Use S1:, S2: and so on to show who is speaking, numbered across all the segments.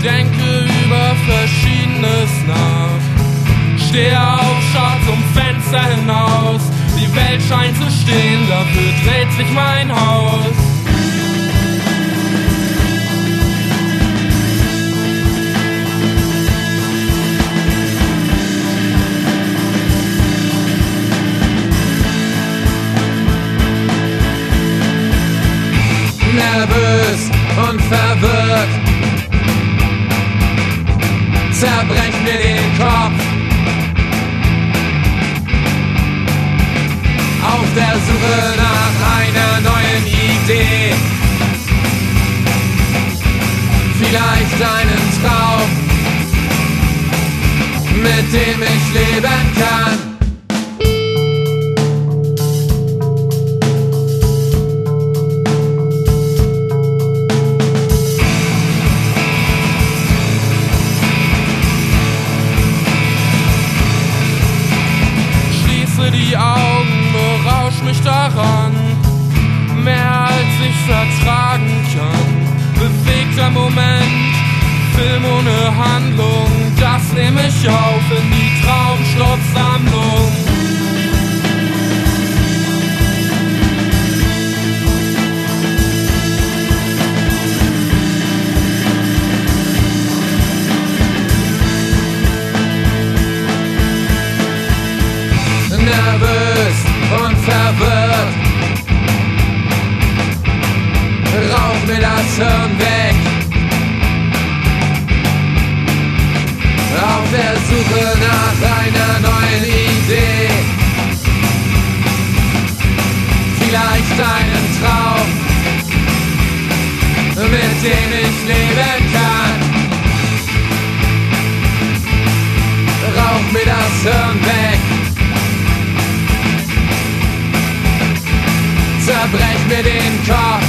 S1: denke über Verschiedenes nach. Stehe auf, schau zum Fenster hinaus. Die Welt scheint zu stehen, dafür dreht sich mein Haus.
S2: Nervös und verwirrt zerbrech mir den Kopf. Auf der Suche nach einer neuen Idee, vielleicht einen Traum, mit dem ich leben kann.
S1: Die Augen, berausch mich daran, mehr als ich vertragen kann. Bewegter Moment, Film ohne Handlung, das nehme ich auf in die Traumschlusssammlung.
S2: Nervös und verwirrt raucht mir das Hirn weg. Auf der Suche nach einer neuen Idee, vielleicht einen Traum, mit dem ich leben kann. Raucht mir das Hirn weg. Zerbrech mir den Kopf.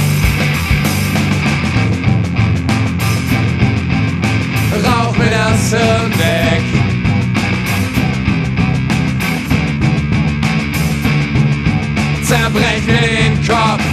S2: Rauch mir das Hirn weg. Zerbrech mir den Kopf.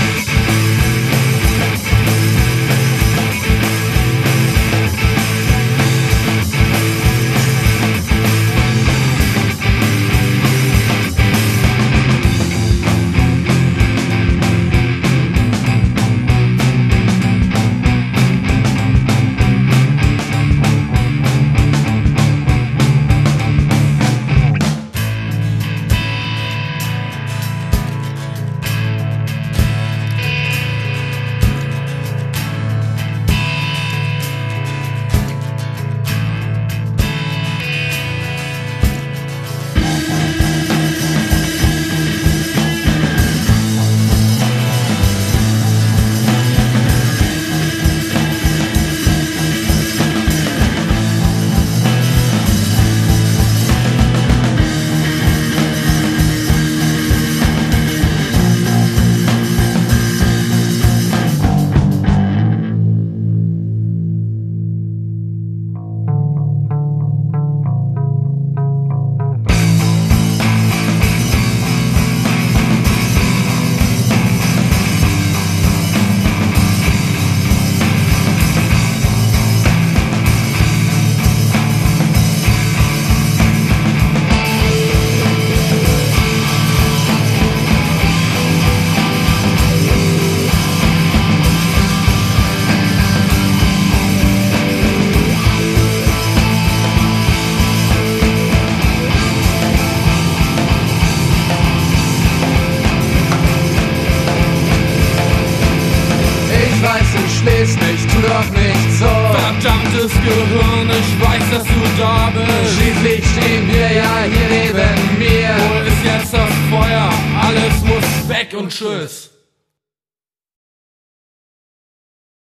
S2: Schläfst nicht, tu doch nicht so.
S1: Verdammtes Gehirn, ich weiß, dass du da bist.
S2: Schließlich stehen wir ja hier neben mir.
S1: Wo ist jetzt das Feuer? Alles muss weg und tschüss.